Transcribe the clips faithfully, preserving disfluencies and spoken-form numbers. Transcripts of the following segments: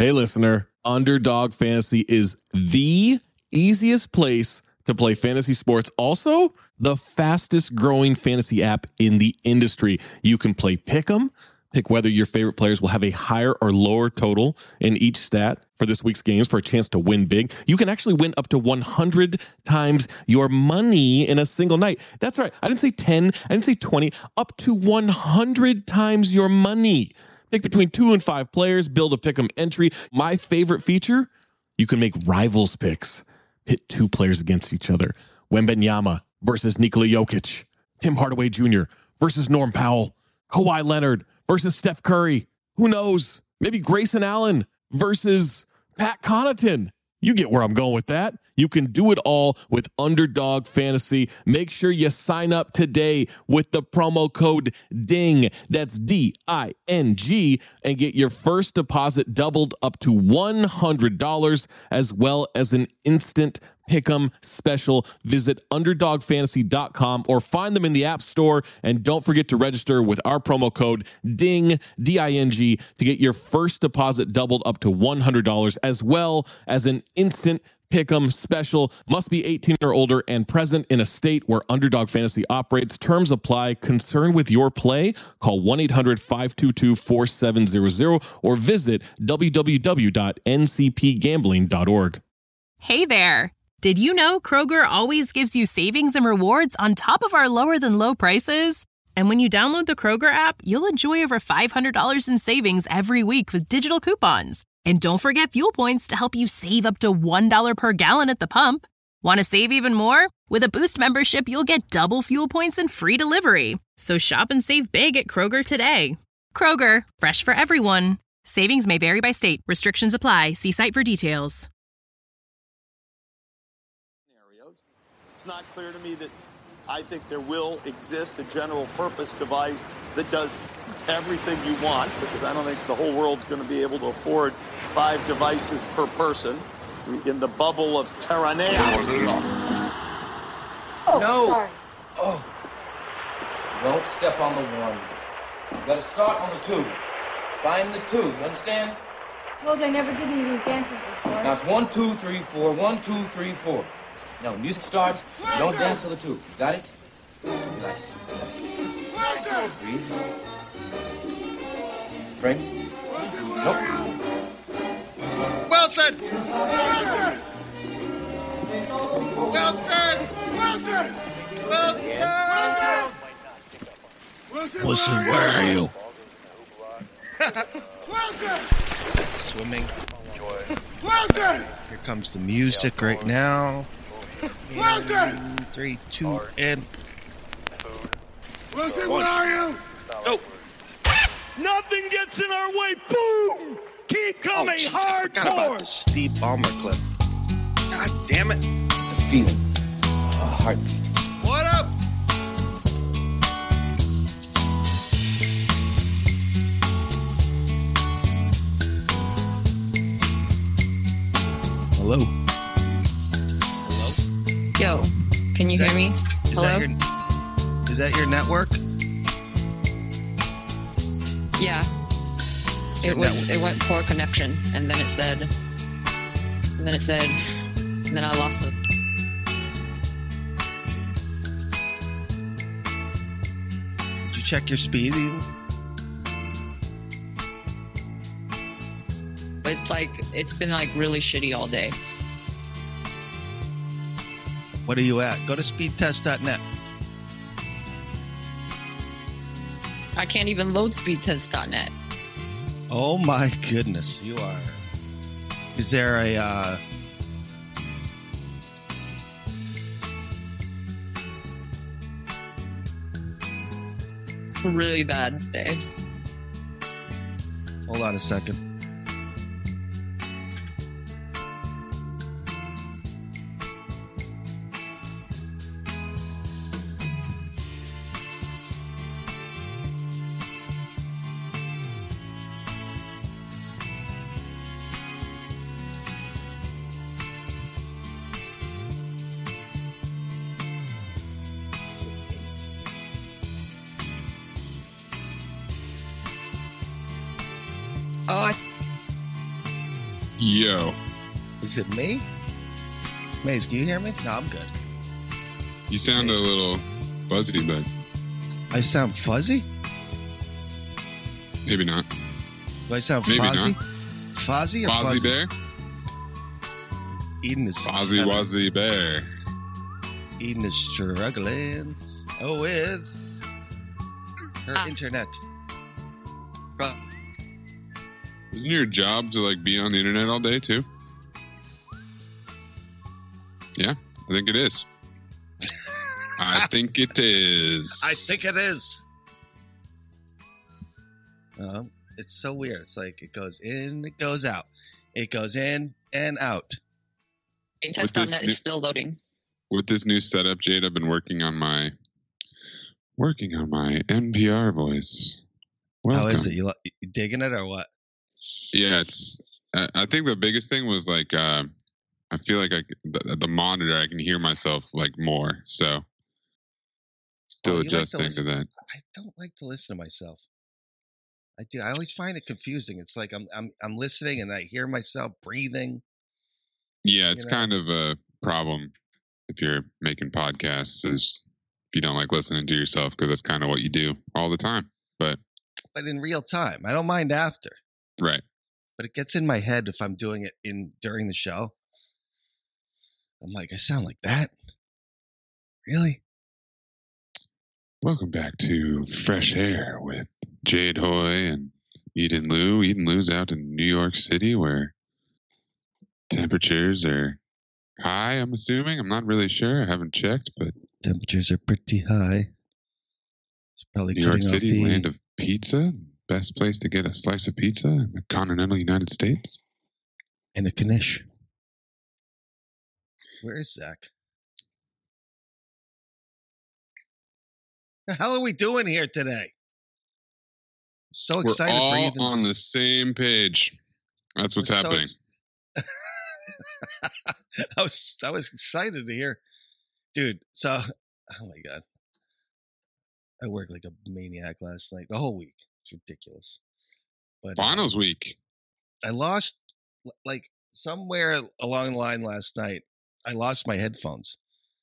Hey, listener, Underdog Fantasy is the easiest place to play fantasy sports. Also, the fastest growing fantasy app in the industry. You can play Pick'em, pick whether your favorite players will have a higher or lower total in each stat for this week's games for a chance to win big. You can actually win up to one hundred times your money in a single night. That's right. I didn't say ten. I didn't say twenty. Up to one hundred times your money. Pick between two and five players, build a Pick'em entry. My favorite feature, you can make rivals picks. Pit two players against each other. Wembanyama versus Nikola Jokic. Tim Hardaway Junior versus Norm Powell. Kawhi Leonard versus Steph Curry. Who knows? Maybe Grayson Allen versus Pat Connaughton. You get where I'm going with that. You can do it all with Underdog Fantasy. Make sure you sign up today with the promo code DING. That's D I N G, and get your first deposit doubled up to one hundred dollars, as well as an instant Pick'em special. Visit underdog fantasy dot com or find them in the App Store. And don't forget to register with our promo code DING, D I N G, to get your first deposit doubled up to one hundred dollars, as well as an instant Pick'em special. Must be eighteen or older and present in a state where Underdog Fantasy operates. Terms apply. Concerned with your play? Call one eight hundred five two two four seven zero zero or visit w w w dot n c p gambling dot org. Hey there. Did you know Kroger always gives you savings and rewards on top of our lower than low prices? And when you download the Kroger app, you'll enjoy over five hundred dollars in savings every week with digital coupons. And don't forget fuel points to help you save up to one dollar per gallon at the pump. Want to save even more? With a Boost membership, you'll get double fuel points and free delivery. So shop and save big at Kroger today. Kroger, fresh for everyone. Savings may vary by state. Restrictions apply. See site for details. It's not clear to me that I think there will exist a general purpose device that does everything you want, because I don't think the whole world's going to be able to afford five devices per person in the bubble of Terranea. Oh, no. Sorry. Oh. Don't step on the one. You gotta start on the two. Find the two. You understand? Told you I never did any of these dances before. Now it's one, two, three, four. One, two, three, four. Now, when music starts, you don't dance till the two. Got it? Relax. Relax. Breathe. Bring. Nope. Wilson! Wilson! Wilson! Wilson, where are you? Swimming. Here comes the music right now. Wilson! Three, two, and... Wilson, where are you? Oh! Nothing gets in our way. Boom! Keep coming, oh, hardcore! I forgot about the Steve Ballmer clip. God damn it. It's a feeling. A heartbeat. What up? Hello. Yo, can you is hear that, me? Is Hello? That your, is that your network? Yeah. It was. It went poor connection, and then it said, and then it said, and then I lost it. Did you check your speed? It's like it's been like really shitty all day. What are you at? Go to speed test dot net. I can't even load speed test dot net. Oh my goodness, you are. Is there a uh really bad day? Hold on a second. Oh, I Yo. Is it me? Maze, can you hear me? No, I'm good. You sound Maze. a little fuzzy, but... I sound fuzzy? Maybe not. Do I sound Maybe fuzzy? not. Fuzzy or Fozzie fuzzy? Bear? Eden is... Fozzie Wozzie Bear. Eden is struggling oh, with her ah. internet. Isn't your job to like be on the internet all day too? Yeah, I think it is. I think it is. I think it is. Um, it's so weird. It's like it goes in, it goes out. It goes in and out. Test on that is still loading. With this new setup, Jade, I've been working on my working on my N P R voice. Welcome. How is it? You, you digging it or what? Yeah, it's. I, I think the biggest thing was like uh, I feel like I the, the monitor I can hear myself like more. So still oh, adjusting like to, to that. I don't like to listen to myself. I do. I always find it confusing. It's like I'm I'm I'm listening and I hear myself breathing. Yeah, it's you know? kind of a problem if you're making podcasts. Is if you don't like listening to yourself because that's kind of what you do all the time. But but in real time, I don't mind after. Right. But it gets in my head if I'm doing it in during the show. I'm like, I sound like that. Really? Welcome back to Fresh Air with Jade Hoy and Eden Liu. Eden Liu's out in New York City where temperatures are high, I'm assuming. I'm not really sure. I haven't checked, but temperatures are pretty high. It's probably New York City, the... land of pizza. Best place to get a slice of pizza in the continental United States. And a Knish. Where is Zach? The hell are we doing here today? So excited We're all for even on the same page. That's what's happening. So... I was I was excited to hear, dude. So, oh my god, I worked like a maniac last night. The whole week. It's ridiculous. But finals uh, week. I lost like somewhere along the line last night. I lost my headphones.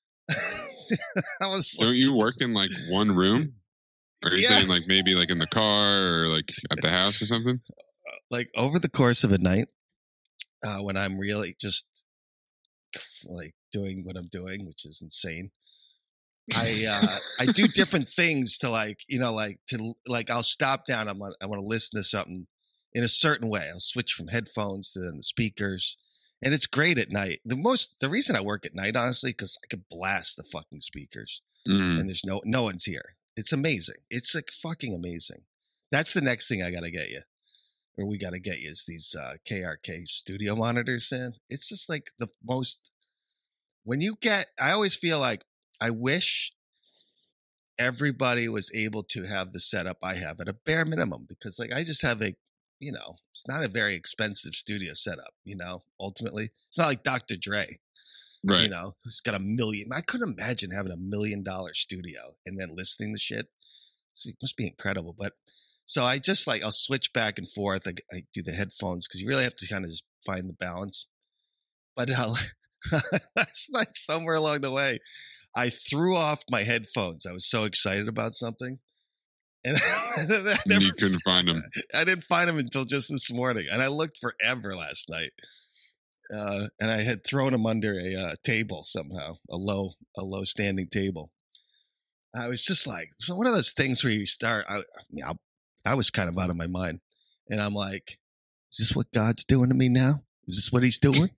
I was Don't like, you work in like one room? Or are you yeah. saying like maybe like in the car or like at the house or something? Like over the course of a night, uh, when I'm really just like doing what I'm doing, which is insane. I uh, I do different things to like, you know, like to like I'll stop down. I'm I want to listen to something in a certain way. I'll switch from headphones to then the speakers, and it's great at night. The most the reason I work at night, honestly, because I can blast the fucking speakers, mm. and there's no no one's here. It's amazing. It's like fucking amazing. That's the next thing I got to get you, or we got to get you is these uh, K R K studio monitors. Man, it's just like the most. When you get, I always feel like. I wish everybody was able to have the setup I have at a bare minimum, because like I just have a, you know, it's not a very expensive studio setup, you know, ultimately. It's not like Doctor Dre, right? You know, who's got a million. I couldn't imagine having a million dollar studio and then listening to shit. So it must be incredible. But so I just like, I'll switch back and forth. I, I do the headphones because you really have to kind of just find the balance. But uh, last night, somewhere along the way, I threw off my headphones. I was so excited about something. And I never, you couldn't find them. I didn't find them until just this morning. And I looked forever last night. Uh, and I had thrown them under a uh, table somehow, a low, a low standing table. I was just like, so one of those things where you start, I, I, mean, I, I was kind of out of my mind. And I'm like, is this what God's doing to me now? Is this what he's doing?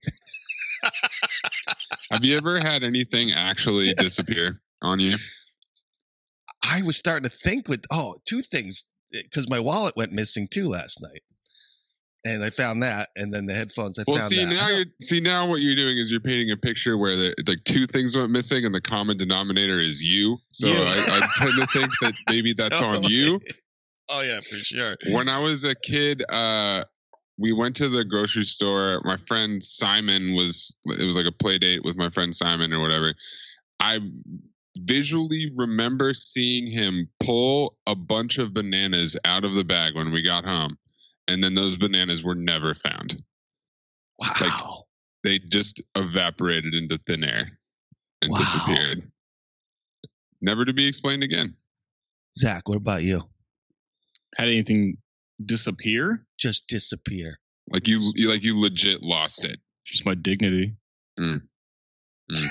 Have you ever had anything actually disappear on you? I was starting to think with, oh, two things, because my wallet went missing too last night. And I found that, and then the headphones, I well, found see, that. Now you're, see, now what you're doing is you're painting a picture where the, like two things went missing and the common denominator is you. So you. I, I tend to think that maybe that's totally. on you. Oh, yeah, for sure. When I was a kid, uh, we went to the grocery store. My friend Simon was, it was like a play date with my friend Simon or whatever. I visually remember seeing him pull a bunch of bananas out of the bag when we got home. And then those bananas were never found. Wow. Like they just evaporated into thin air and Wow. disappeared. Never to be explained again. Zach, what about you? Had anything disappear? Just disappear. Like you, you like you legit lost it. Just my dignity. Mm. Mm.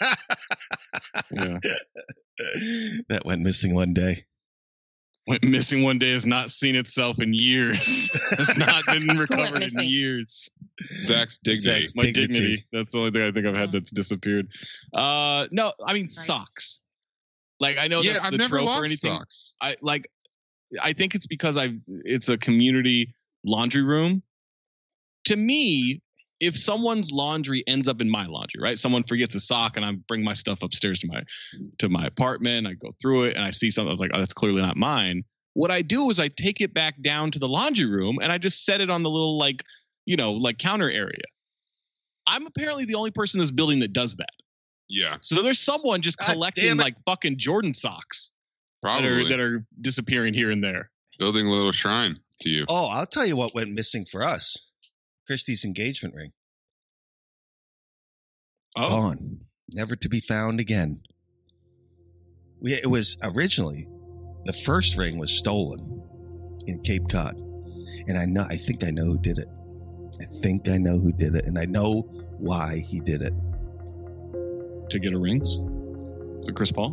Yeah. That went missing one day. Went missing one day has not seen itself in years. It's not been recovered in years. Zach's dignity. My dignity. dignity. That's the only thing I think I've had that's disappeared. Uh, no, I mean Nice. socks. Like I know Yeah, that's I've the never trope lost or anything. socks. I like. I think it's because I. It's a community laundry room. To me, if someone's laundry ends up in my laundry, right? Someone forgets a sock, and I bring my stuff upstairs to my to my apartment. I go through it, and I see something I was like, oh, that's clearly not mine. What I do is I take it back down to the laundry room, and I just set it on the little like you know like counter area. I'm apparently the only person in this building that does that. Yeah, So there's someone just God collecting damn it. like fucking Jordan socks that probably are that are disappearing here and there. building a little shrine to you. Oh, I'll tell you what went missing for us. Christy's engagement ring. Oh, Gone. Never to be found again. We, it was originally, the first ring was stolen in Cape Cod. And I know, I think I know who did it. I think I know who did it. And I know why he did it. to get a ring? To Chris Paul?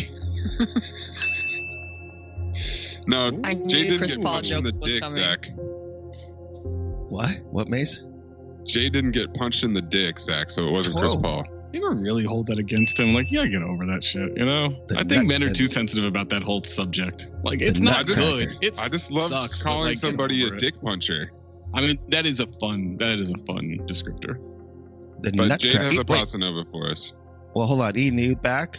No, I knew Jay didn't Chris get Paul punched in the joke was dick, coming. Zach. What? What, Mace? Jay didn't get punched in the dick, Zach, so it wasn't Chris Oh. Paul. People really hold that against him. Like, you gotta get over that shit, you know? The I think nut- men are the- too sensitive about that whole subject. Like, The it's not nutcracker. good. It's, I just love sucks, but, calling like, get somebody over a it. dick puncher. I mean, that is a fun, that is a fun descriptor. The But Jade nutcracker. has a Wait, bossa nova for us. well, hold on. Eden, you back?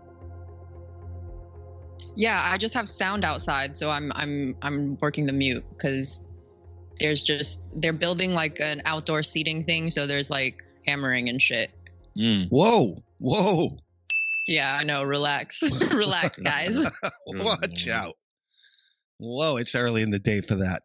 Yeah, I just have sound outside, so I'm I'm I'm working the mute because there's just they're building like an outdoor seating thing, so there's like hammering and shit. Mm. Whoa. Whoa. Yeah, I know. Relax, relax, guys. Watch out. Whoa, it's early in the day for that.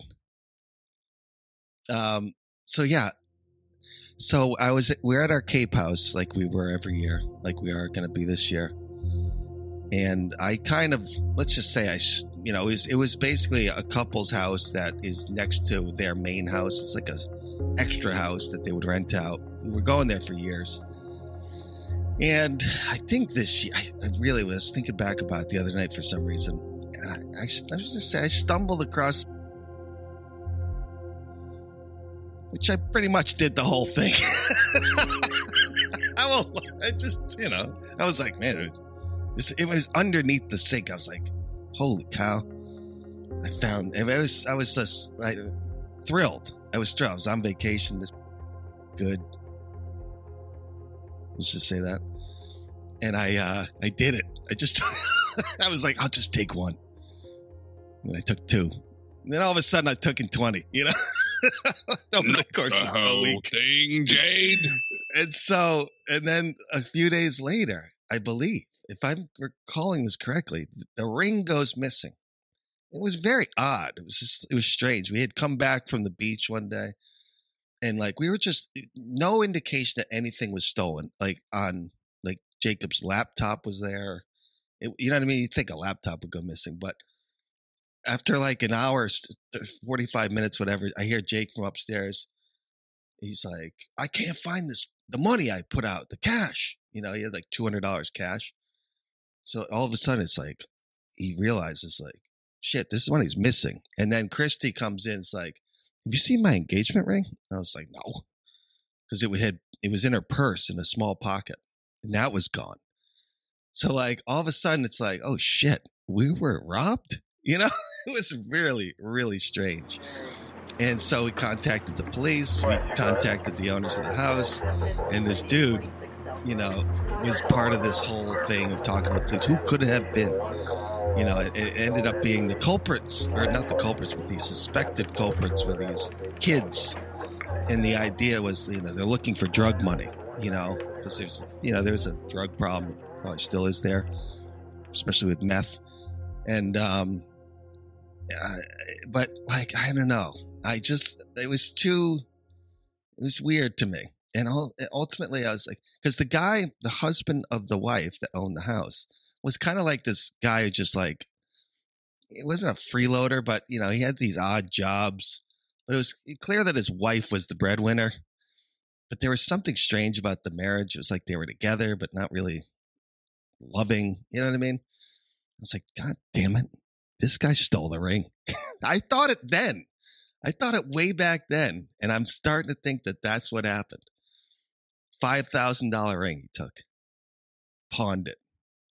Um, so yeah. So I was we're at our Cape house like we were every year, like we are gonna be this year. And I kind of let's just say I s- you know, it was, it was basically a couple's house that is next to their main house. It's like a extra house that they would rent out. We were going there for years. And I think this year, I, I really was thinking back about it the other night for some reason. And I, I, I was just say I stumbled across, which I pretty much did the whole thing. I will, I just, you know, I was like, man, it, this, it was underneath the sink. I was like, holy cow. I found, I was, I was just like, thrilled. I was thrilled. I was on vacation. This good. Let's just say that. And I, uh, I did it. I just, I was like, I'll just take one. And then I took two. And then all of a sudden I took in twenty, you know, over the course The of a whole week. thing, Jade. And so, and then a few days later, I believe, if I'm recalling this correctly, the ring goes missing. It was very odd. It was just, it was strange. We had come back from the beach one day and like, we were just no indication that anything was stolen. Like on, like Jacob's laptop was there. It, you know what I mean? You think a laptop would go missing, but after like an hour, forty-five minutes, whatever, I hear Jake from upstairs. He's like, I can't find this, the money I put out, the cash. You know, he had like two hundred dollars cash. So all of a sudden it's like, he realizes like, shit, this money's missing. And then Christy comes in, it's like, have you seen my engagement ring? I was like, no. Because it had, it was in her purse in a small pocket. And that was gone. So like all of a sudden it's like, oh shit, we were robbed? You know, it was really, really strange. And so we contacted the police, we contacted the owners of the house, and this dude, you know, was part of this whole thing of talking to the police. Who could it have been? You know, it, it ended up being the culprits, or not the culprits, but the suspected culprits were these kids. And the idea was, you know, they're looking for drug money, you know, because there's, you know, there's a drug problem, probably still is there, especially with meth. And, um, uh, but like, I don't know. I just, it was too, It was weird to me. And all, ultimately, I was like, because the guy, the husband of the wife that owned the house, was kind of like this guy who just like, it wasn't a freeloader, but, you know, he had these odd jobs. But it was clear that his wife was the breadwinner. But there was something strange about the marriage. It was like they were together, but not really loving. You know what I mean? I was like, God damn it. This guy stole the ring. I thought it then. I thought it way back then. And I'm starting to think that that's what happened. five thousand dollars ring he took. Pawned it.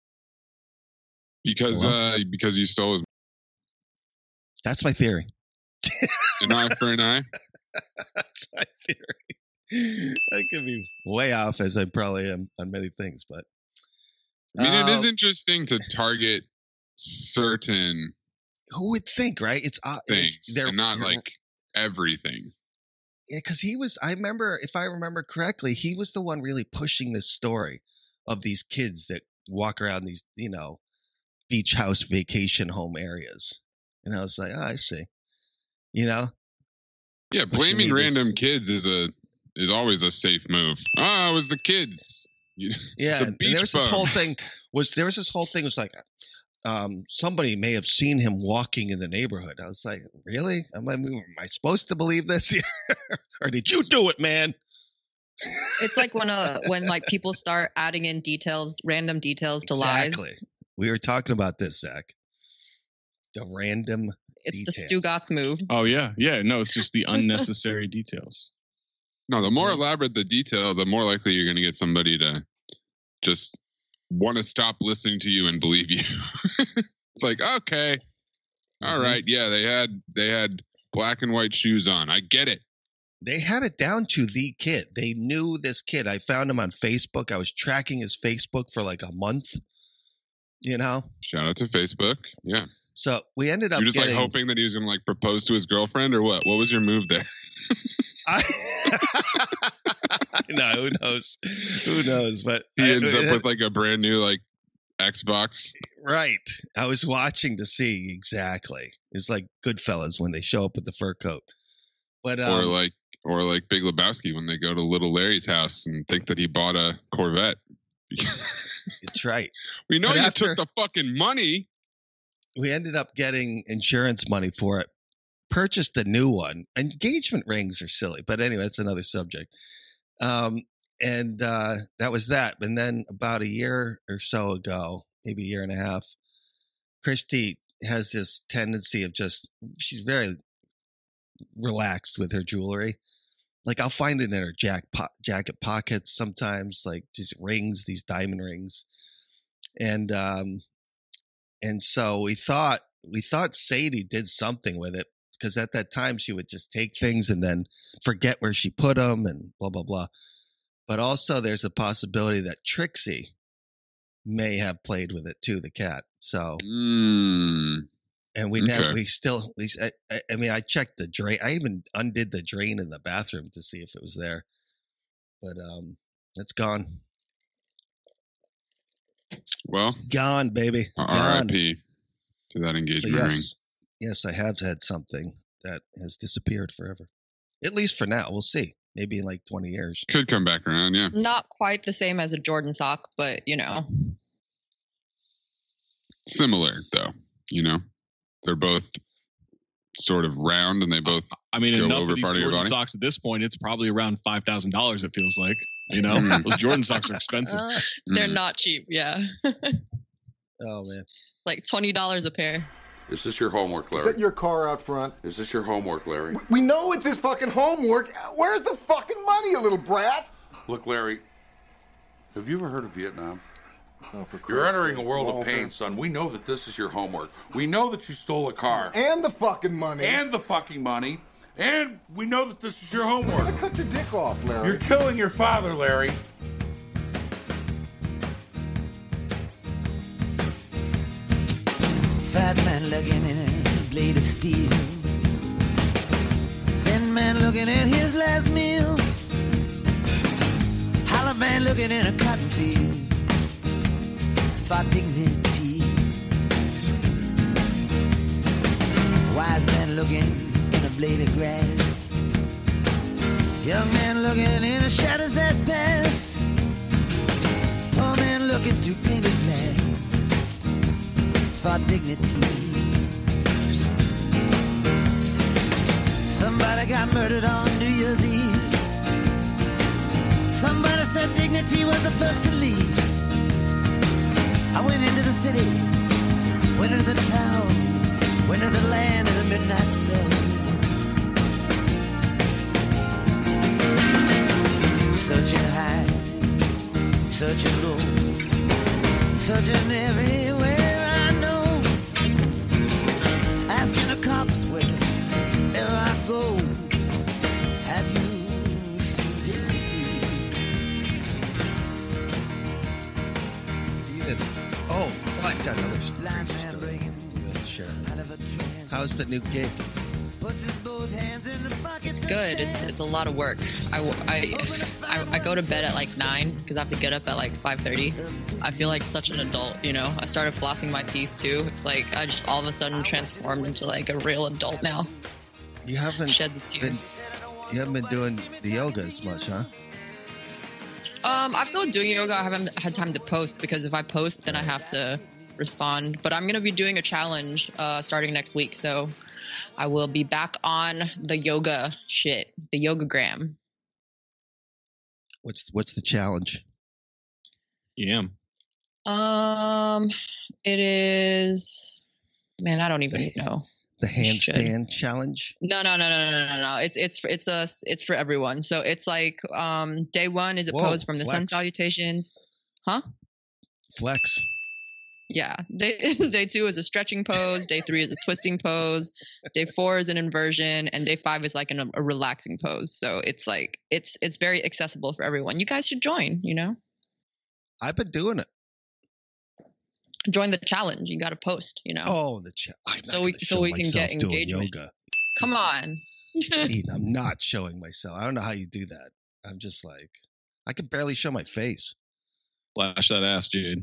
Because Hello? uh, because you stole his. That's my theory. An eye for an eye? That's my theory. I could be way off, as I probably am on many things, but. I mean, it is Uh, interesting to target certain Who would think, right? It's uh, things they're- and not you're- like everything. Yeah, because he was, I remember, if I remember correctly, he was the one really pushing this story of these kids that walk around these, you know, beach house vacation home areas. And I was like, oh, I see. You know? Yeah, Pushing blaming me random this- kids is a is always a safe move. Oh, it was the kids. You- Yeah. the And beach there was this bum. whole thing, was there was this whole thing was like, um, somebody may have seen him walking in the neighborhood. I was like, really? Am I, am I supposed to believe this? Or did you do it, man? It's like when uh when like people start adding in details, random details to lies. Exactly. We were talking about this, Zach. The random It's the detail. Stugatz move. Oh yeah, yeah. No, it's just the unnecessary details. No, the more elaborate the detail, the more likely you're going to get somebody to just want to stop listening to you and believe you. It's like, okay, all Mhm. right, yeah, they had they had black and white shoes on. I get it. They had it down to the kid. They knew this kid. I found him on Facebook. I was tracking his Facebook for like a month. You know? Shout out to Facebook. Yeah, So we ended up you're just getting like hoping that he was going to like propose to his girlfriend or what? What was your move there? I, no, who knows? Who knows? But He I- ends up with like a brand new like Xbox. right. I was watching to see exactly. It's like Goodfellas when they show up with the fur coat. But um, or like or like Big Lebowski when they go to Little Larry's house and think that he bought a Corvette. it's right. We know But you after- took the fucking money. We ended up getting insurance money for it. Purchased a new one. Engagement rings are silly, but anyway, that's another subject. Um, and uh, that was that. And then about a year or so ago, maybe a year and a half, Christy has this tendency of just, she's very relaxed with her jewelry. Like I'll find it in her jack po- jacket pockets sometimes, like these rings, these diamond rings. And um, and so we thought we thought Sadie did something with it because at that time she would just take things and then forget where she put them and blah blah blah. But also there's a possibility that Trixie may have played with it too, the cat. So Mm. and we Okay. never we still we I, I- I mean I checked the drain. I even undid the drain in the bathroom to see if it was there. But um it's gone. Well, Gone, baby. R I Gone. P to that So engagement ring. yes, yes, I have had something that has disappeared forever. At least for now. We'll see. Maybe in like twenty years. Could come back around, yeah. Not quite the same as a Jordan sock, but you know. Similar though, you know. They're both sort of round and they both I mean, Go enough over of these part of your Jordan body? socks at this point, it's probably around five thousand dollars. It feels like, you know, Mm. those Jordan socks are expensive. Uh, they're Mm. not cheap, yeah. Oh man. It's like twenty dollars a pair. Is this your homework, Is Larry? that your car out front? Is this your homework, Larry? We know it's his fucking homework. Where's the fucking money, you little brat? Look, Larry, have you ever heard of Vietnam? Oh, for You're Christ's entering a sake, world of Walter. pain, son. We know that this is your homework. We know that you stole a car. And the fucking money. And the fucking money. And we know that this is your homework. Cut your dick off, Larry. You're killing your father, Larry. Fat man looking in a blade of steel. Thin man looking at his last meal. Hollow man looking in a cotton field. For dignity. Wise man looking in a blade of grass. Young man looking in the shadows that pass. Poor man looking through painted glass for dignity. Somebody got murdered on New Year's Eve. Somebody said dignity was the first to leave. I went into the city, went into the town, went into the land of the midnight sun. Searching high, searching low, searching everywhere I know. Asking the cops wherever I go, have you seen dignity? You did. Oh, what? Got another story. Sure. How's the new gig? It's good. It's it's a lot of work. I, I, I, I go to bed at like nine because I have to get up at like five thirty. I feel like such an adult, you know. I started flossing my teeth too. It's like I just all of a sudden transformed into like a real adult now. You haven't Sheds a tear. been you haven't been doing the yoga as much, huh? Um, I'm still doing yoga. I haven't had time to post because if I post, then I have to respond. But I'm gonna be doing a challenge uh, starting next week, so I will be back on the yoga shit, the yogagram. What's what's the challenge? Yeah. Um, it is. Man, I don't even the, know. The handstand challenge? No, no, no, no, no, no, no. It's it's for, it's a it's for everyone. So it's like um, day one is a Whoa, pose from the flex. sun salutations, huh? Flex. Yeah. Day day two is a stretching pose. Day three is a twisting pose. Day four is an inversion, and day five is like an, a relaxing pose. So it's like it's it's very accessible for everyone. You guys should join. You know, I've been doing it. join the challenge. You got to post. You know. Oh, the challenge. So we so we can get engagement. Yoga. Come on. I'm not showing myself. I don't know how you do that. I'm just like, I can barely show my face. Flash that ass, Jade.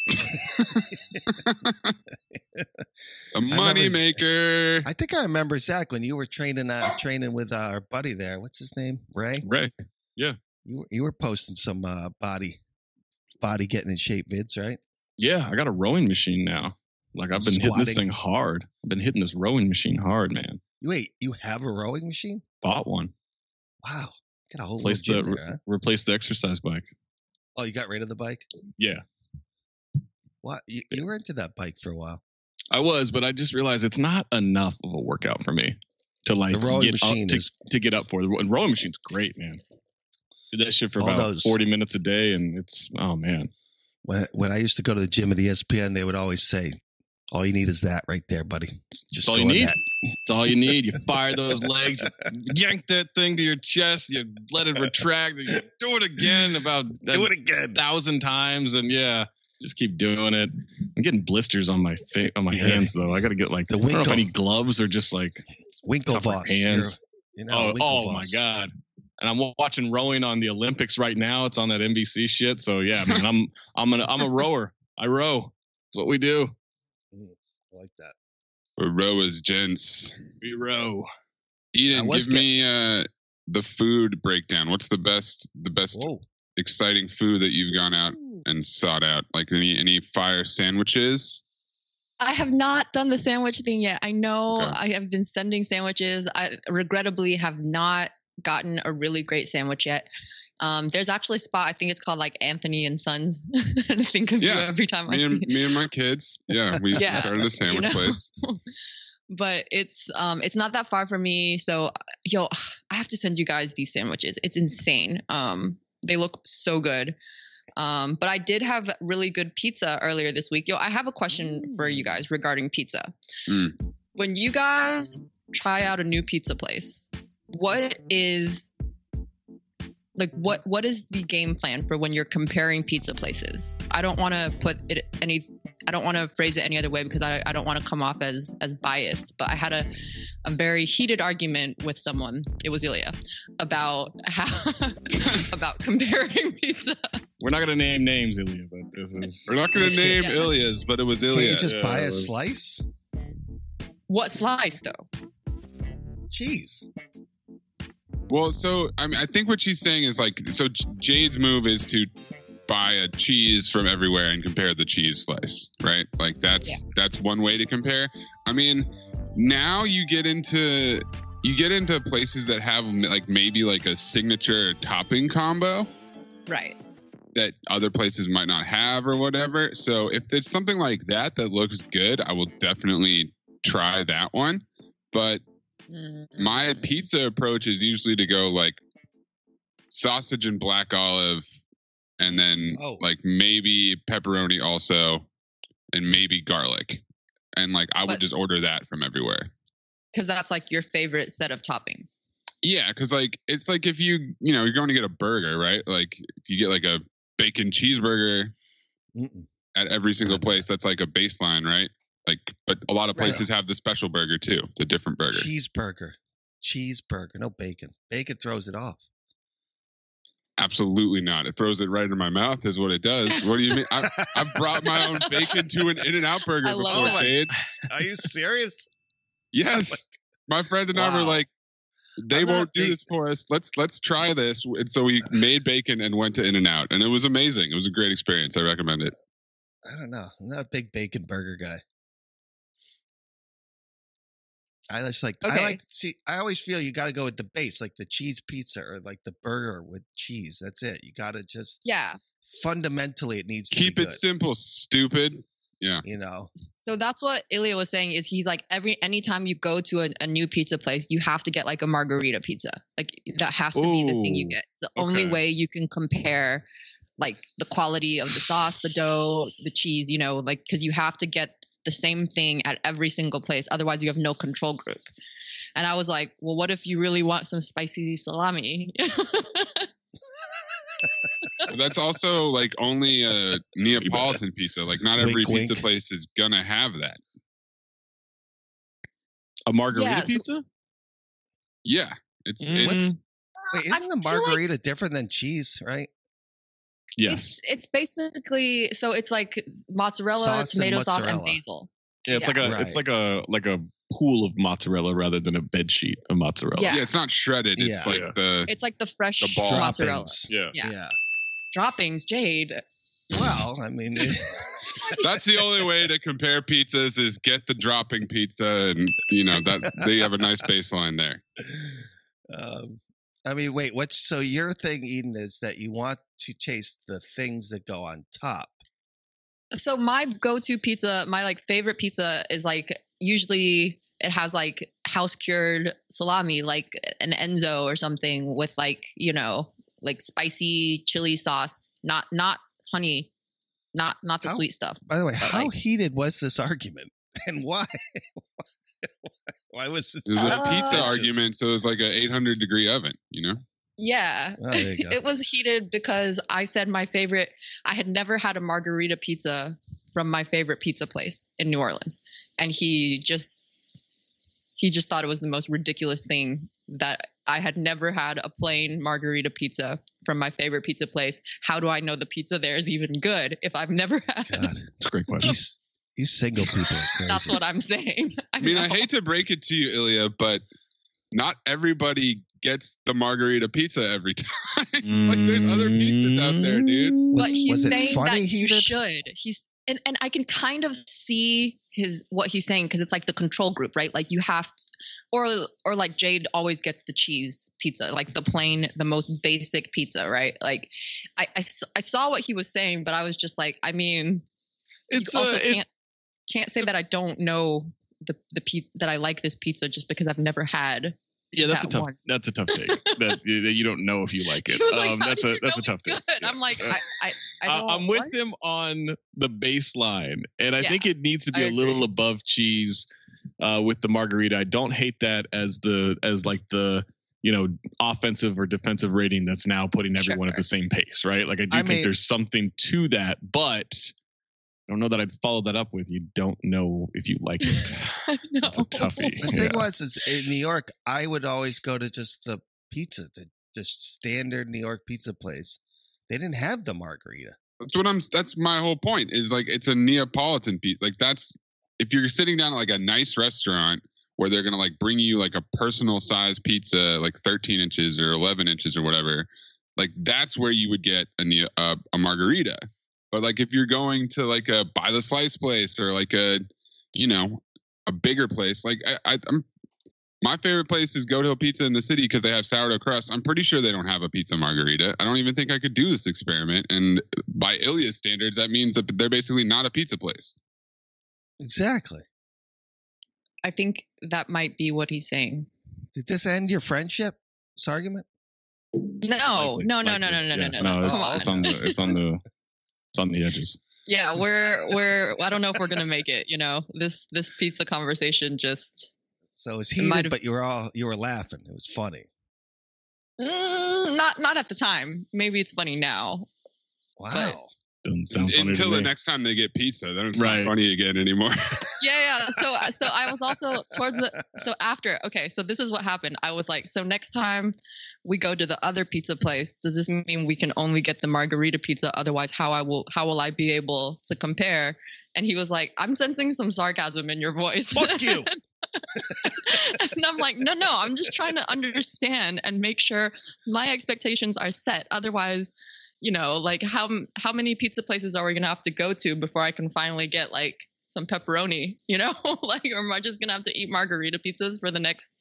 A money maker. I think I remember, Zach, when you were training uh, training with uh, our buddy there. What's his name? Ray. Ray. Yeah. You were, you were posting some uh, body body getting in shape vids, right? Yeah, I got a rowing machine now. Like I've been Squatting. hitting this thing hard. I've been hitting this rowing machine hard, man. Wait, you have a rowing machine? Bought one. Wow. Got a whole Replaced little the gym there, huh? replaced the exercise bike. Oh, you got rid of the bike? Yeah. What? You, you were into that bike for a while. I was, but I just realized it's not enough of a workout for me to like The rowing get up machine to, is- to get up for. The rowing machine's great, man. Did that shit for All about those- forty minutes a day, and it's oh man. When when I used to go to the gym at E S P N, they would always say, "All you need is that right there, buddy. Just That's all go you on need. that." That's all you need. You fire those legs, you yank that thing to your chest, you let it retract, you do it again about Do it again. a thousand times, and yeah, just keep doing it. I'm getting blisters on my fa- on my Yeah. hands though. I got to get like The I don't know if Winkle- I need gloves or just like tougher Winklevoss. hands. You're, you're now Oh, oh Winklevoss. my god! And I'm watching rowing on the Olympics right now. It's on that N B C shit. So yeah, man, I'm I'm an I'm a rower. I row. That's what we do. I like that. We're rowers, gents. We row. I Eden, was give me uh, the food breakdown. What's the best the best Whoa. exciting food that you've gone out and sought out? Like any any fire sandwiches? I have not done the sandwich thing yet. I know Okay. I have been sending sandwiches. I regrettably have not gotten a really great sandwich yet. Um, there's actually a spot, I think it's called like Anthony and Sons. I think of Yeah. you every time I Me see and, me and my kids. Yeah, we Yeah. started a sandwich You know? place. But it's um it's not that far from me. So yo, I have to send you guys these sandwiches. It's insane. Um, they look so good. Um, but I did have really good pizza earlier this week. Yo, I have a question for you guys regarding pizza. Mm. When you guys try out a new pizza place, what is like what what is the game plan for when you're comparing pizza places? I don't want to put it any I don't want to phrase it any other way because I, I don't want to come off as as biased, but I had a a very heated argument with someone, it was Ilya, about how about comparing pizza. We're not gonna name names, Ilya, but this is We're not going to name Yeah. Ilya's, but it was Can't Ilya. you just Yeah, buy it a was- slice? What slice though? Cheese. Well, so I mean, I think what she's saying is like, so Jade's move is to buy a cheese from everywhere and compare the cheese slice, right? Like that's yeah. that's one way to compare. I mean, now you get into you get into places that have like maybe like a signature topping combo, right? That other places might not have or whatever. So if it's something like that that looks good, I will definitely try that one. But mm-hmm. my pizza approach is usually to go like sausage and black olive, and then oh. like maybe pepperoni also, and maybe garlic. And like I would but, just order that from everywhere. Because that's like your favorite set of toppings. Yeah, because like it's like if you you know you're going to get a burger, right? Like if you get like a bacon cheeseburger Mm-mm. at every single place, that's like a baseline, right? Like, but a lot of places right. have the special burger too, the different burger. Cheeseburger, cheeseburger, no bacon. Bacon throws it off. Absolutely not. It throws it right in my mouth is what it does. What do you mean? I, I've brought my own bacon to an In-N-Out burger I before, Jade. Are you serious? Yes. Oh my, my friend and wow. I were like, they I'm won't do big... this for us. Let's let's try this. And so we made bacon and went to In-N-Out, and it was amazing. It was a great experience. I recommend it. I don't know. I'm not a big bacon burger guy. I just like okay. I like see I always feel you got to go with the base, like the cheese pizza or like the burger with cheese. That's it. You got to just yeah. Fundamentally, it needs to keep be it good. Simple, stupid. Yeah, you know. So that's what Ilya was saying. Is he's like every anytime you go to a, a new pizza place, you have to get like a margarita pizza. Like that has to Ooh, be the thing you get. It's the okay. only way you can compare like the quality of the sauce, the dough, the cheese. You know, like because you have to get the same thing at every single place. Otherwise, you have no control group. And I was like, well, what if you really want some spicy salami? That's also like only a Neapolitan pizza. Like not every wink, pizza wink. place is gonna have that. A margarita yeah, so, pizza? Yeah, it's mm. it's. Wait, isn't the margarita like, different than cheese? Right? Yes. It's, it's basically so it's like mozzarella, sauce tomato and sauce, mozzarella. and basil. Yeah, it's yeah. like a right. it's like a like a pool of mozzarella rather than a bed sheet of mozzarella. Yeah, yeah it's not shredded. It's yeah. like yeah. the it's like the fresh the ball. mozzarella. Yeah. yeah, yeah. Droppings, Jade. Well, I mean, that's the only way to compare pizzas is get the dropping pizza, and you know that they have a nice baseline there. Um, I mean, wait, what's so your thing, Eden, is that you want to taste the things that go on top. So my go-to pizza, my like favorite pizza is like usually it has like house cured salami, like an Enzo or something with like, you know, like spicy chili sauce, not not honey, not not the how, sweet stuff. By the way, how like, heated was this argument, and why? Why was it? It was so a pizza argument, so it was like an eight hundred degree oven, you know. Yeah, oh, there you go. It was heated because I said my favorite. I had never had a margarita pizza from my favorite pizza place in New Orleans, and he just he just thought it was the most ridiculous thing that I had never had a plain margarita pizza from my favorite pizza place. How do I know the pizza there is even good if I've never had? God, that's a great question. You, you single people are crazy. That's what I'm saying. I, I mean, know. I hate to break it to you, Ilya, but not everybody gets the margarita pizza every time. Like there's other pizzas out there, dude. Was, but he's was it saying funny that he you did? should. He's and, and I can kind of see his what he's saying because it's like the control group, right? Like you have to, or or like Jade always gets the cheese pizza, like the plain, the most basic pizza, right? Like I I, I saw what he was saying, but I was just like, I mean, it's you also uh, it, can't can't say that I don't know the the pe- that I like this pizza just because I've never had. Yeah, that's that a tough. one. That's a tough take. that, that you don't know if you like it. Like, um, that's a that's a tough take. Yeah. I'm like, I, I, I don't I'm with what? him on the baseline, and I yeah, think it needs to be I a little agree. above cheese uh, with the margarita. I don't hate that as the as like the you know offensive or defensive rating that's now putting everyone sure. at the same pace, right? Like I do I think mean, there's something to that, but I don't know that I'd follow that up with you don't know if you like it. No. That's a toughie. The thing yeah. was, is in New York, I would always go to just the pizza, the, the standard New York pizza place. They didn't have the margarita. That's what I'm. That's my whole point. Is like it's a Neapolitan pizza. Like that's if you're sitting down at like a nice restaurant where they're gonna like bring you like a personal size pizza, like thirteen inches or eleven inches or whatever. Like that's where you would get a a, a margarita. But like if you're going to like a by the slice place or like a, you know, a bigger place, like I, I I'm. My favorite place is Go to a Pizza in the city because they have sourdough crust. I'm pretty sure they don't have a pizza margarita. I don't even think I could do this experiment. And by Ilya's standards, that means that they're basically not a pizza place. Exactly. I think that might be what he's saying. Did this end your friendship? This argument? No, Likely, no, no, likely. no, no, no, Yeah, no, no, no. Come It's, on. it's on the it's on the it's on the edges. Yeah, we're we're. I don't know if we're gonna make it. You know, this this pizza conversation just. So it was It might heated, have- but you were all you were laughing. It was funny. Mm, not not at the time. Maybe it's funny now. Wow. Doesn't sound funny Until to the me. next time they get pizza, then it's not Right. funny again anymore. Yeah, yeah. So so I was also towards the so after. Okay, so this is what happened. I was like, so next time we go to the other pizza place, does this mean we can only get the margarita pizza? Otherwise, how I will how will I be able to compare? And he was like, I'm sensing some sarcasm in your voice. Fuck you. And I'm like, no, no, I'm just trying to understand and make sure my expectations are set. Otherwise, you know, like how how many pizza places are we gonna have to go to before I can finally get like some pepperoni? You know, like, or am I just gonna have to eat margarita pizzas for the next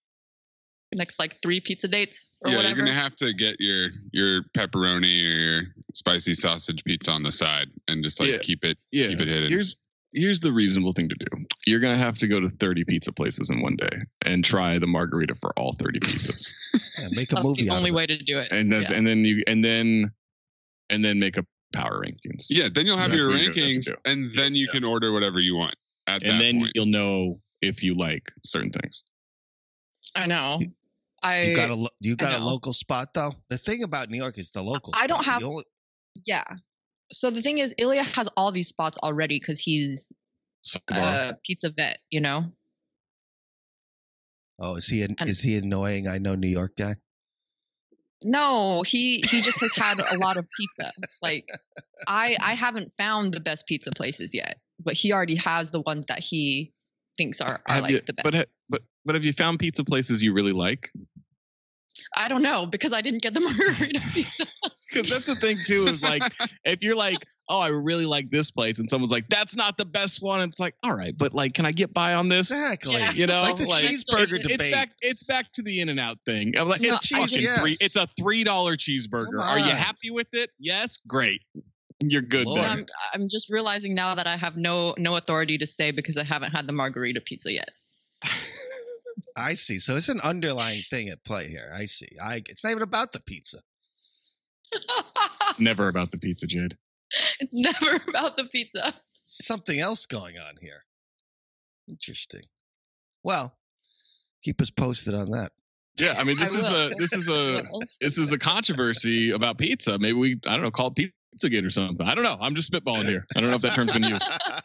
next like three pizza dates or yeah, whatever? you're gonna have to get your your pepperoni or your spicy sausage pizza on the side and just like Yeah. keep it Yeah. keep it hidden. Here's here's the reasonable thing to do. You're gonna have to go to thirty pizza places in one day and try the margarita for all thirty pizzas. Yeah, make a That's movie the out only of it. way to do it. And then Yeah. and then you and then and then make a power rankings. yeah, then you'll have That's your what you're gonna have rankings, to do. and then you Yeah. can order whatever you want at And that then point. you'll know if you like certain things. I know. I You got a lo- you got a know. local spot though. The thing about New York is the local. I don't spot. have- The only- yeah. So the thing is, Ilya has all these spots already because he's So, a pizza vet. You know. oh, is he an, And- is he annoying? I know New York guy. No, he he just has had a lot of pizza. Like I I haven't found the best pizza places yet, but he already has the ones that he thinks are, are have like you- the best. But ha- but but have you found pizza places you really like? I don't know because I didn't get the margarita pizza. Because that's the thing too, is like if you're like, oh, I really like this place, and someone's like, that's not the best one. It's like, all right, but like, can I get by on this? Exactly. Yeah. You know, It's like the like, cheeseburger it's, debate. It's back. It's back to the In-N-Out thing. I'm like, No, it's I fucking just- three. Yes. It's a three dollar cheeseburger. Come Are you on. happy with it? Yes, great. You're good Lord. there. I'm I'm just realizing now that I have no no authority to say because I haven't had the margarita pizza yet. I see. So it's an underlying thing at play here. I see. I it's not even about the pizza. It's never about the pizza, Jade. It's never about the pizza. Something else going on here. Interesting. Well, keep us posted on that. Yeah, I mean, this I is will. a this is a Well, this is a controversy about pizza. Maybe we I don't know, call it Pizzagate or something. I don't know. I'm just spitballing here. I don't know if that term's been used.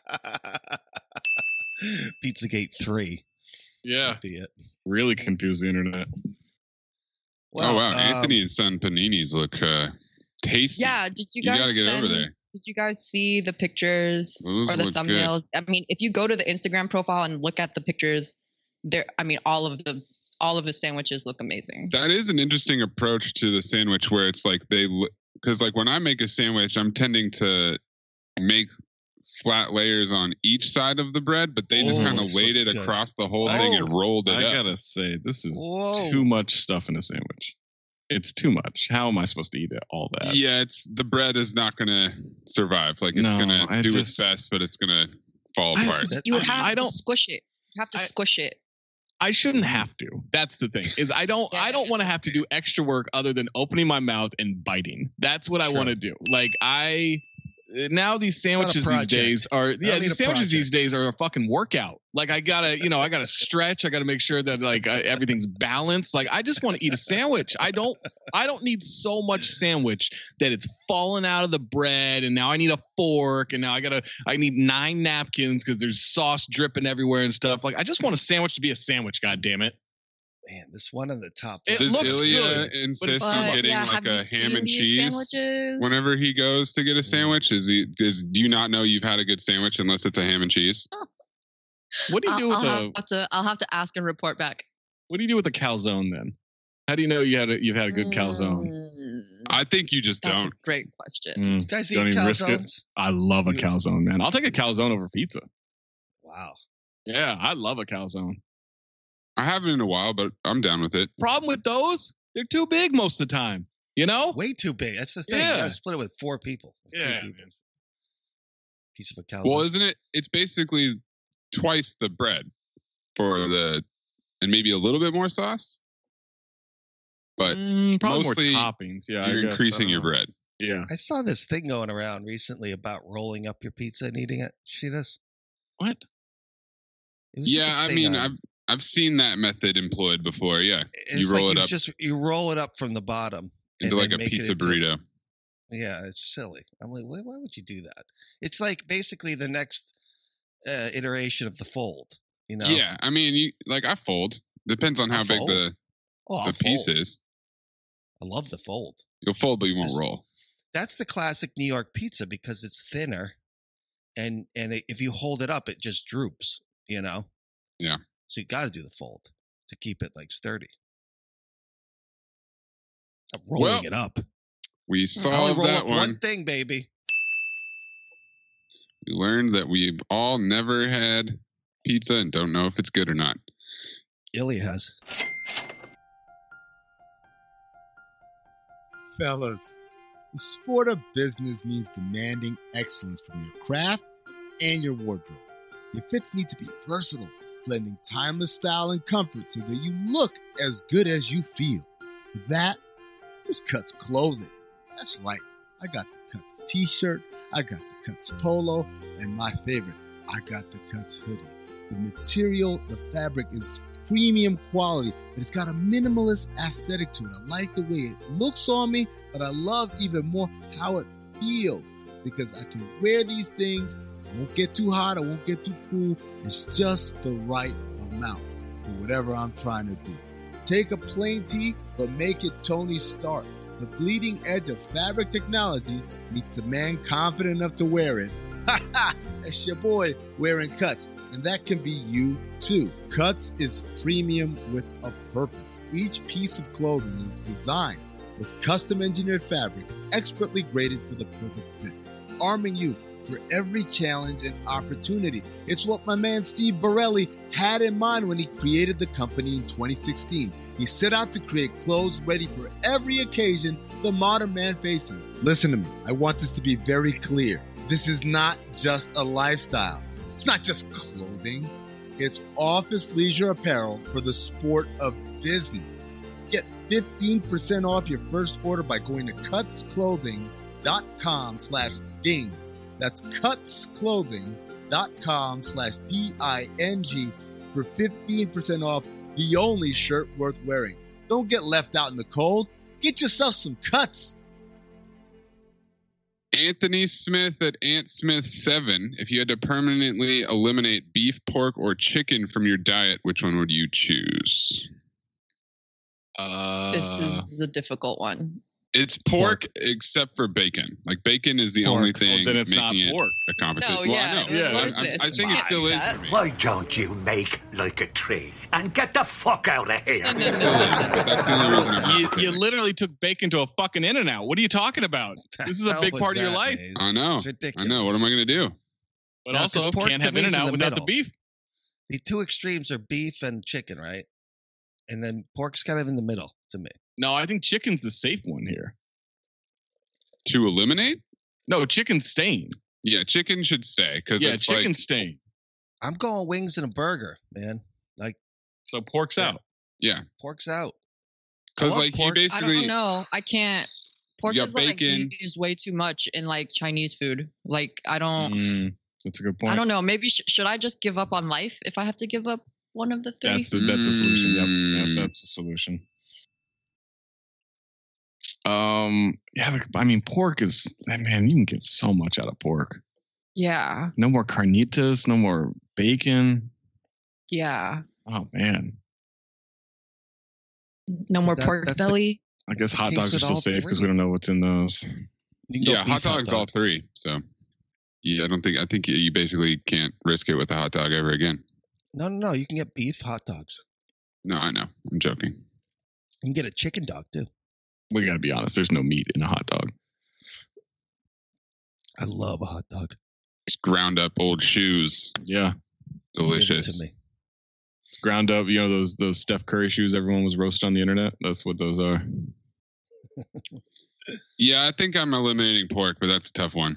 Pizzagate three. Yeah, would be it. really confuse the internet. oh wow, um, Anthony and Son paninis look uh, tasty. yeah, did you You guys gotta get send, over there. Did you guys see the pictures Those or the look good. thumbnails? I mean, if you go to the Instagram profile and look at the pictures, there I mean all of the all of the sandwiches look amazing. That is an interesting approach to the sandwich where it's like they, because like when I make a sandwich, I'm tending to make flat layers on each side of the bread, but they just Oh, kind of this laid it looks good. across the whole thing and Oh, rolled it I up. gotta say, this is Whoa. too much stuff in a sandwich. It's too much. How am I supposed to eat it, all that? Yeah, it's the bread is not gonna survive. Like it's No, gonna I do just- its best, but it's gonna fall I- apart. That- You would I- have I to don't- squish it. You have to I- squish it. I shouldn't have to. That's the thing. Is I don't I don't want to have to do extra work other than opening my mouth and biting. That's what I Sure. want to do. Like I now these not a sandwiches these project. days are don't yeah need these a sandwiches these project. days are a fucking workout. Like I gotta you know I gotta stretch. I gotta make sure that like I, everything's balanced. Like I just want to eat a sandwich. I don't I don't need so much sandwich that it's falling out of the bread and now I need a fork and now I gotta I need nine napkins because there's sauce dripping everywhere and stuff. Like I just want a sandwich to be a sandwich. God damn it. Man, this one on the top. It Does looks Ilya good, insist but- on But, getting yeah, like have you a seen ham and these cheese sandwiches? whenever he goes to get a sandwich? Is he does do you not know you've had a good sandwich unless it's a ham and cheese? What do you do I'll, with I'll a have to, I'll have to ask and report back. What do you do with a calzone then? How do you know you had a, you've had a good calzone? Mm, I think you just that's don't. a great question. Mm, You guys don't eat even risk it. calzones? I love a You- calzone, man. I'll take a calzone over pizza. Wow. Yeah, I love a calzone. I haven't in a while, but I'm down with it. Problem with those, they're too big most of the time. You know? Way too big. That's the thing. You Yeah. gotta split it with four people. With three Yeah, people. man. Piece of a calzone. Well, isn't it? It's basically twice the bread for the, and maybe a little bit more sauce. But Mm, probably mostly more toppings. Yeah, I you're guess. increasing I your don't know. bread. Yeah. I saw this thing going around recently about rolling up your pizza and eating it. See this? What? It was like Yeah, a I thing mean, on- I've I've seen that method employed before. Yeah, it's you roll like it you up just you roll it up from the bottom into and like then a make it pizza into- burrito. Yeah, it's silly. I'm like, why, why would you do that? It's like basically the next uh, iteration of the fold. You know? Yeah, I mean, you like I fold. Depends on how I'll big fold. the Oh, I'll the piece fold. is. I love the fold. You'll fold, but you won't This- roll. That's the classic New York pizza because it's thinner, and and it, if you hold it up, it just droops. You know. Yeah. So you got to do the fold to keep it like sturdy. I'm rolling Well, it up. We I only solved roll that up one. one thing, baby. We learned that we've all never had pizza and don't know if it's good or not. Ilya has. Fellas, the sport of business means demanding excellence from your craft and your wardrobe. Your fits need to be versatile, blending timeless style and comfort so that you look as good as you feel. For that, there's Cuts Clothing. That's right, I got the Cuts t-shirt, I got the Cuts polo, and my favorite, I got the Cuts hoodie. The material, the fabric is premium quality, but it's got a minimalist aesthetic to it. I like the way it looks on me, but I love even more how it feels because I can wear these things. I won't get too hot, I won't get too cool. It's just the right amount for whatever I'm trying to do. Take a plain tee, but make it Tony Stark. The bleeding edge of fabric technology meets the man confident enough to wear it. Ha ha! That's your boy wearing Cuts. And that can be you too. Cuts is premium with a purpose. Each piece of clothing is designed with custom engineered fabric, expertly graded for the perfect fit, arming you for every challenge and opportunity. It's what my man Steve Borelli had in mind when he created the company in twenty sixteen. He set out to create clothes ready for every occasion the modern man faces. Listen to me. I want this to be very clear. This is not just a lifestyle. It's not just clothing. It's office leisure apparel for the sport of business. Get fifteen percent off your first order by going to cutsclothing.com slash ding. That's cutsclothing.com slash D I N G for fifteen percent off the only shirt worth wearing. Don't get left out in the cold. Get yourself some Cuts. Anthony Smith at Ant Smith seven. If you had to permanently eliminate beef, pork, or chicken from your diet, which one would you choose? Uh, This is a difficult one. It's pork, except for bacon. Like bacon is the Pork. only thing Well, then it's making not it pork. a competition. No, well, yeah, I know. yeah, what I, is I- this? I think it still is That? for me. Why don't you make like a tree and get the fuck out of here? No, no, It still is, but that's the only reason I'm not you, you saying. literally took bacon to a fucking In-N-Out. What are you talking about? This is a Hell big was part of your that, life. Maze? I know. It's I ridiculous. know. What am I going to do? But No, also, 'cause pork can't to have me is in In-N-Out the without the middle. beef. The two extremes are beef and chicken, right? And then pork's kind of in the middle to me. No, I think chicken's the safe one here. To eliminate? No, chicken's staying. Yeah, chicken should stay because Yeah, it's chicken's like, staying. I'm going wings and a burger, man. Like So pork's Yeah. out. yeah, pork's out. I because love like you pork. I basically don't know. I can't. Pork got is like bacon. used way too much in like Chinese food. Like I don't. Mm, that's a good point. I don't know. Maybe sh- should I just give up on life if I have to give up one of the three? That's the that's the solution. Yep, Mm. yep, that's the solution. Um, yeah, but, I mean, pork is man. You can get so much out of pork. Yeah, No more carnitas. No more bacon. yeah. Oh man. No more That- pork that's the- belly. I guess the hot case dogs are with still all safe because three. we don't know what's in those. You can go yeah, beef hot dogs all dog. three. So yeah, I don't think I think you basically can't risk it with a hot dog ever again. No, no, no. You can get beef hot dogs. No, I know. I'm joking. You can get a chicken dog too. We got to be honest. There's no meat in a hot dog. I love a hot dog. It's ground up old shoes. Yeah. Delicious. To me. It's ground up, you know, those those Steph Curry shoes everyone was roasting on the internet. That's what those are. Yeah, I think I'm eliminating pork, but that's a tough one.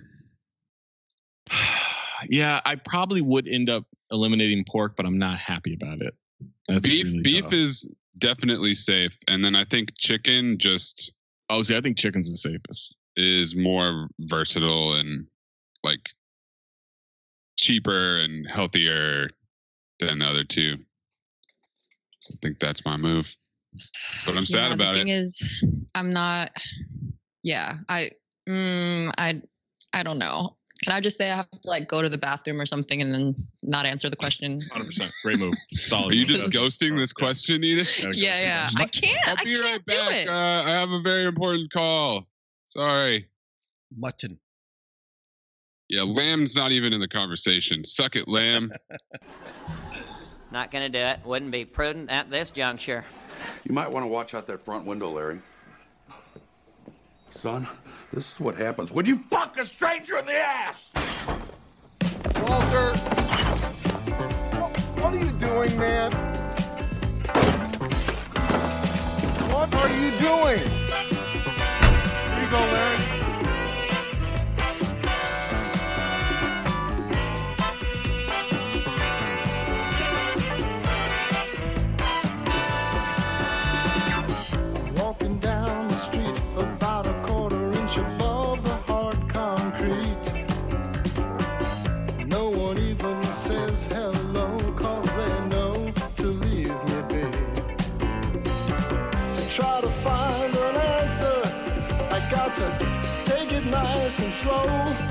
Yeah, I probably would end up eliminating pork, but I'm not happy about it. That's beef really beef tough. is definitely safe. And then I think chicken just Oh, see, I think chicken's the safest. Is more versatile and like cheaper and healthier than the other two. So I think that's my move. But I'm sad yeah, about the thing it. is, I'm not. Yeah, I, mm, I, I don't know. Can I just say I have to like go to the bathroom or something and then not answer the question? one hundred percent. Great move. Solid. Are you move. just ghosting this question, Edith? Yeah, yeah. I can't. I'll I be can't right do back. it. Uh, I have a very important call. Sorry. Mutton. Yeah, lamb's not even in the conversation. Suck it, lamb. Not going to do it. Wouldn't be prudent at this juncture. You might want to watch out that front window, Larry. Son, this is what happens when you fuck a stranger in the ass! Walter! What are you doing, man? What are you doing? Here you go, Larry. Walking down the street about a quarter inch above the hard concrete. No one even says hello, cause they know to leave me be. To try to find an answer, I got to take it nice and slow.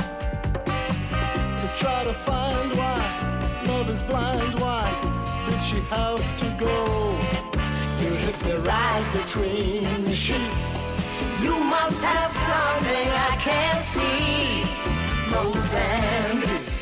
To try to find why love is blind, why did she have to go? You hit me right between the sheets. You must have something I can't see. Mozambique.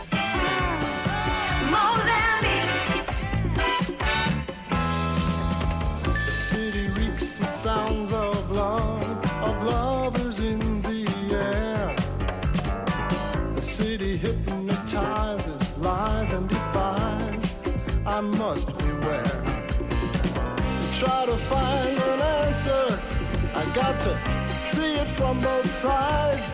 Mozambique. The city reeks with sounds of love, of lovers in the air. The city hypnotizes, lies and defies. I must beware. Try to find an answer. I got to see it from both sides.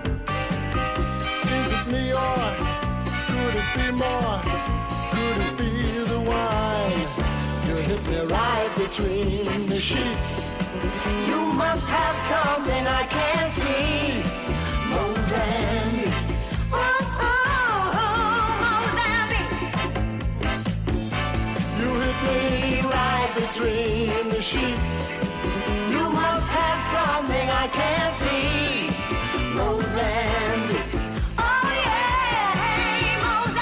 Is it me or could it be more? Could it be the wine? You hit me right between the sheets. You must have something I can't see. Mozambique. Oh, oh, oh, Mozambique. You hit me right between the sheets. You must have something I can't see. Mozambique. Oh yeah,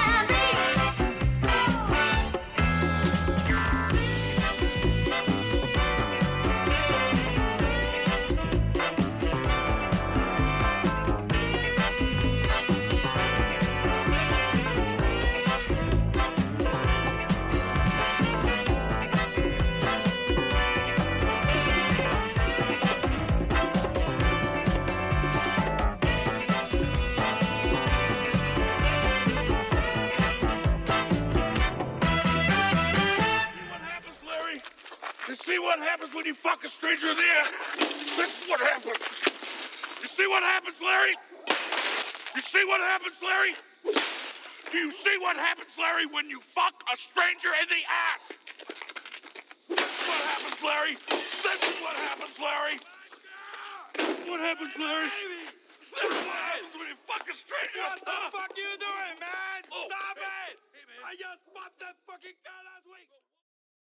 You see what happens when you fuck a stranger in the ass? This is what happens. You see what happens, Larry? You see what happens, Larry? Do you see what happens, Larry, when you fuck a stranger in the ass? This is what happens, Larry. This is what happens, Larry. What happens, Larry? This is what happens when you fuck a stranger. What the fuck are you doing, man? Stop it! I just popped that fucking gun on